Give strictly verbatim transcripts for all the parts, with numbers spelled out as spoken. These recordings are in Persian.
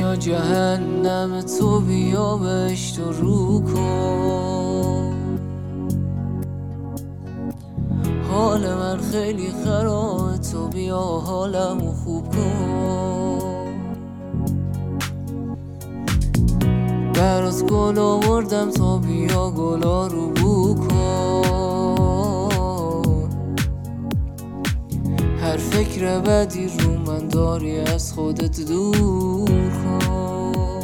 دنیا جهنم، تو بیا بهشت رو کن. حال من خیلی خرابه، تو بیا حالمو خوب کن. برات گل آوردم، تا بیا گلا رو بو کن. هر فکر بدی رو من داری، از خودت دور کن.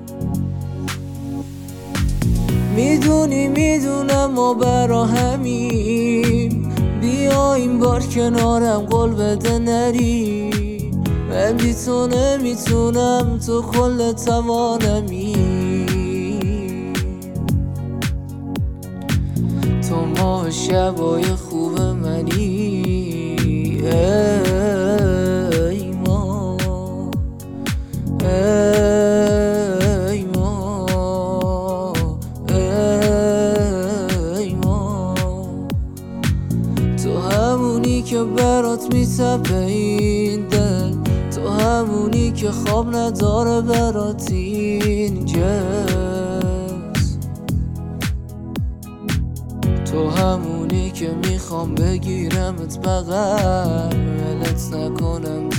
میدونی میدونم ما برا همین، بیا این بار کنارم قول بده نری. من بی تو نمیتونم، تو کل توانمی. تو ماه شبای خوب منی. ای ما ای ما ای ما، تو همونی که برات میتپه این دل، تو همونی که خواب نداره برات این جس، تو همونی که میخوام بگیرمت بغل، ولت نکنم